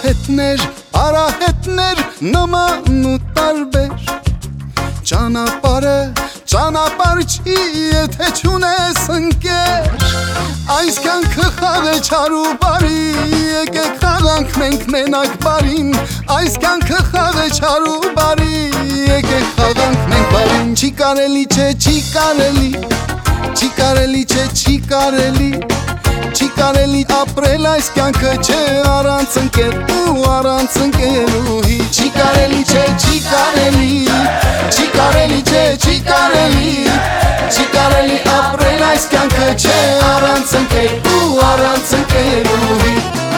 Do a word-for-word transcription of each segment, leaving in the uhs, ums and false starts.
Արահետներ, արահետներ, նման ու տարբեր Ճանապարհը, ճանապարհ չի, եթե չունես ընկեր Այս կյանքը խաղ է չար ու բարի, եկեք խաղանք մենք մենակ բարին Այս կյանքը խաղ է չար ու բարի, եկեք խաղանք մենք բարին Չի կարելի չէ, չի կարելի, չի կարելի չէ, չի կարելի Չի կարելի ապրել այս կյանքը չէ առանց ընկեր ու առանց ընկերուհի Չի կարելի չէ, չի կարելի, չի կարելի չէ, չի կարելի Չի կարելի ապրել այս կյանքը չէ առանց ընկեր ու առանց ընկերուհի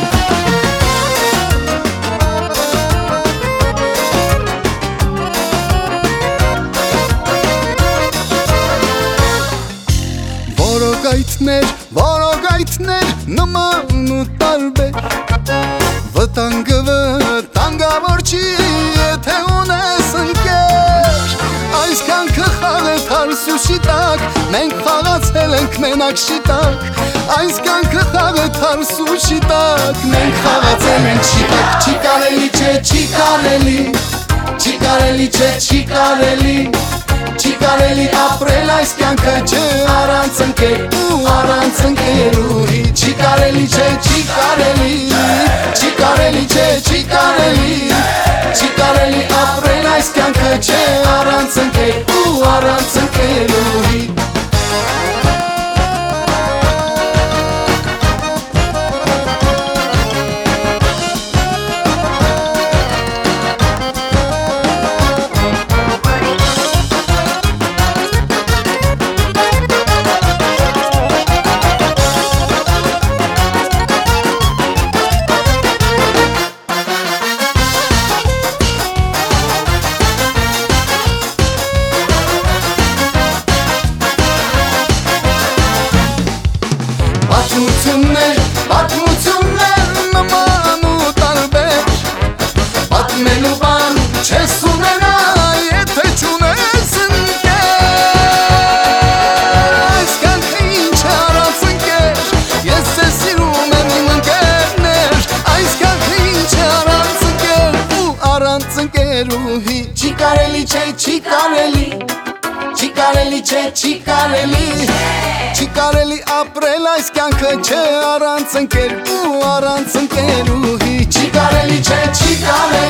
Որոգայթներ, որոգայթներ, նման ու տարբեր Վտանգը վտանգավոր չի, եթե ունես ընկեր Այս կյանքը խաղ է թարս ու շիտակ, մենք խաղացել ենք մենակ շիտակ Այս կյանքը խաղ է թարս ու շիտակ, մենք խաղացել ենք շիտակ Չի կարելի չէ, չի կարելի, չի կարելի չէ, չի կարելի Չի կարելի ապրել այս կյանքը չէ առանց ընկեր ու առանց ընկերուհի Չի կարելի չէ, չի կարելի, չի կարելի չէ, չի կարելի Չի կարելի ապրել այս կյանքը չէ առանց ընկեր ու առանց ընկերուհի Պատմություններ, պատմություններ նման ու տարբեր Պատմելու բան չես ունենա, եթե չունես ընկեր Այս կյանքը ինչ է առանց ընկեր, ես ձեզ սիրում եմ իմ ընկերներ Այս կյանքը ինչ է առանց ընկեր ու առանց ընկերուհի Չի կարելի չէ, չի կարելի Չի կարելի չէ, չի կարելի Չի կարելի ապրել այս կյանքը չէ առանց ընկեր ու առանց ընկերուհի Չի կարելի չէ, չի կարելի